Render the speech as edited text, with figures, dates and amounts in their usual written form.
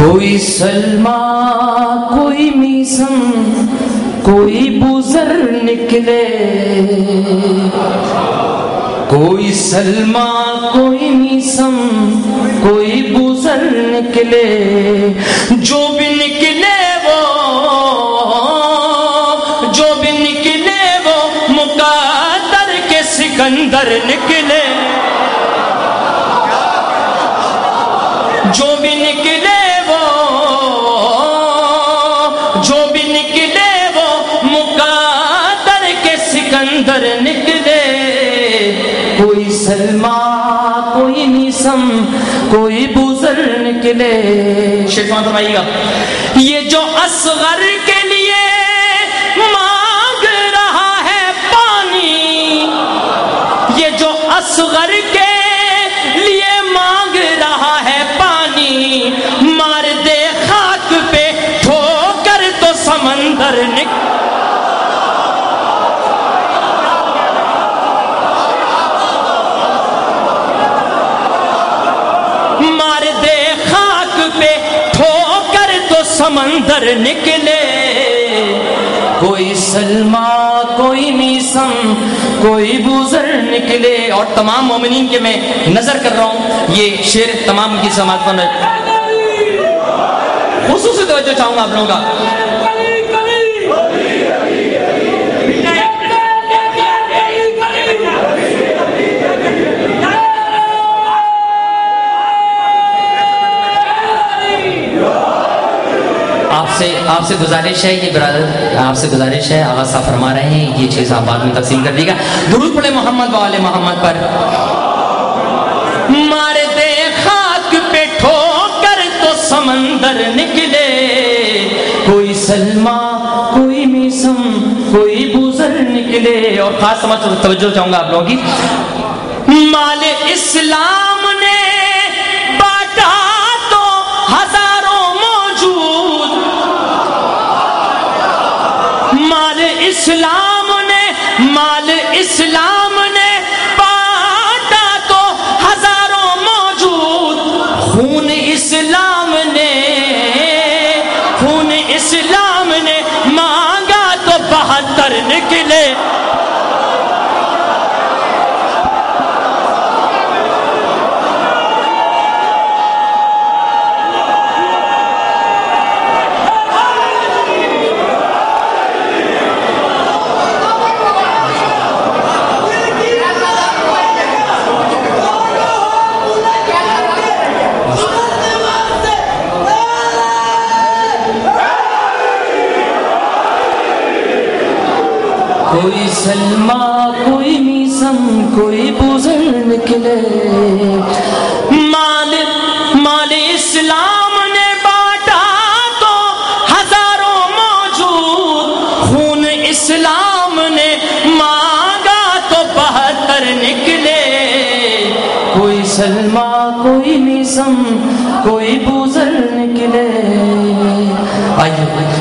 کوئی سلما کوئی میسم کوئی بزر نکلے، کوئی سلما کوئی میسم کوئی بزر نکلے، جو بھی نکلے وہ مقدر کے سکندر نکلے، جو بھی نکلے وہ مقدر کے سکندر نکلے، کوئی سلما کوئی میسم کوئی بزر نکلے۔ شیخ فرمائیے گا، یہ جو اصغر کے لیے مانگ رہا ہے پانی، یہ جو اصغر کے لیے مانگ رہا ہے پانی، مار دے خاک پہ ٹھوکر تو سمندر مار دے خاک پہ ٹھوکر تو سمندر نکلے، کوئی سلما کوئی میسم کوئی بزر نکلے۔ اور تمام مومنین کے میں نظر کر رہا ہوں، یہ شعر تمام کی سماعت پر خصوصی توجہ چاہوں گا آپ لوگوں کا۔ آپ سے گزارش ہے، یہ برادر آپ سے گزارش ہے، آغاز صاحب فرما رہے ہیں یہ چیز آپ بعد میں تقسیم کر دیے گا۔ درود پڑھے محمد و آل محمد پر۔ مار دے خاک پہ ٹھوکر تو سمندر نکلے، کوئی سلما کوئی میسم کوئی بزر نکلے۔ اور خاص سمجھ توجہ چاہوں گا آپ لوگوں کی، مال اسلام نے باٹا تو ہزاروں موجود، مال اسلام نے باٹا تو ہزاروں موجود، خون اسلام نے مانگا تو 72 نکلے۔ کوئی سلما کوئی میسم کوئی بزر نکلے، مال اسلام نے باٹا تو ہزاروں موجود، خون اسلام نے مانگا تو 72 نکلے، کوئی سلما کوئی میسم کوئی بزر نکلے۔ آئیے